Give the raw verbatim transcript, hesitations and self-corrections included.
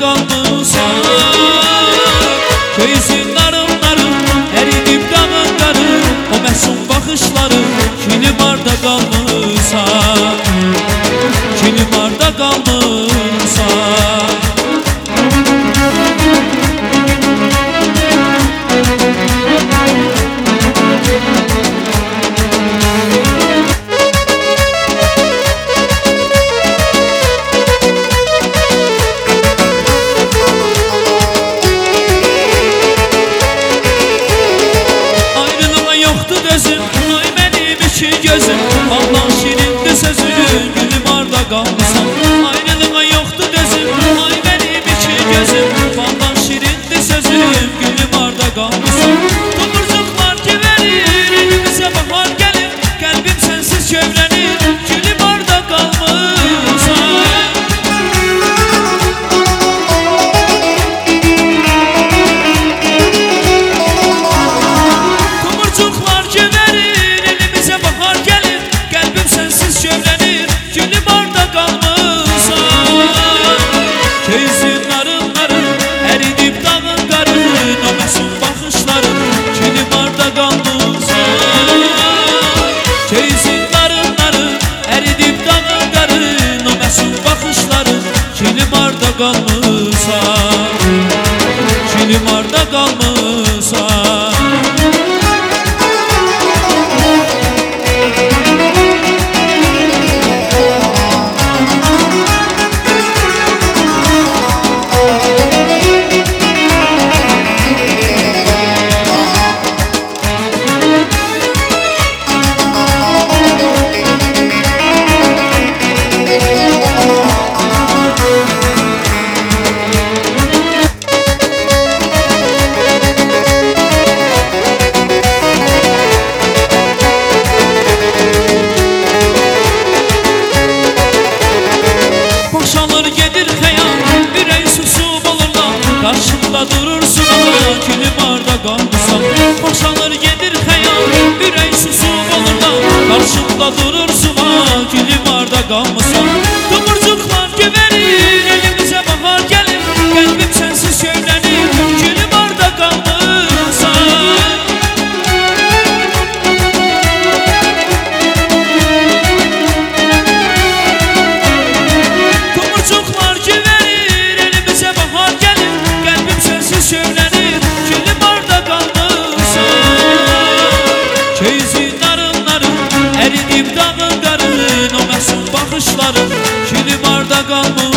qalmısan. Köyüzün narınları eridib dağınları, o məsum baxışları Kilimarda qalmısan, Kilimarda qalmısan. Ay benim iki gözüm, Allah şirindir sözün, Kilimarda qalmısan. Ayrılığa yoktu dözüm, ay benim iki gözüm, Allah şirindir sözün, Kilimarda qalmısan. Tomurcuklar ki verir, elimizə bahar gelir, kalbim sensiz kövrənir, Kilimarda qalmısan. Tomurcuklar ki verir, elimizə bahar gelir, kalbim sensiz kövrənir, Kilimarda qalmısan. Köyüzün narınları eridib dağın qarın, o məsum baxışların Kilimarda qalmısan. Köyüzün narınları eridib dağın qarın, o məsum baxışların Kilimarda qalmısan, Kilimarda qalmısan. Boşalır gedir xəyal, ürək susub olurlar, qarşımda durursun ama Kilimarda qalmısan. Boşalır gedir xəyal, ürək susub olurlar, qarşımda durursun ama Kilimarda qalmısan. Tomurcuklar ki verir, elimizə bahar gelir, kalbim sensiz kövrənir, Kilimarda qalmısan. Tomurcuklar ki verir, elimizə bahar gelir, kalbim sensiz kövrənir, Kilimarda qalmısan. Köyüzün narınları eridib dağın qarın, o məsum baxışların Kilimarda qalmısan.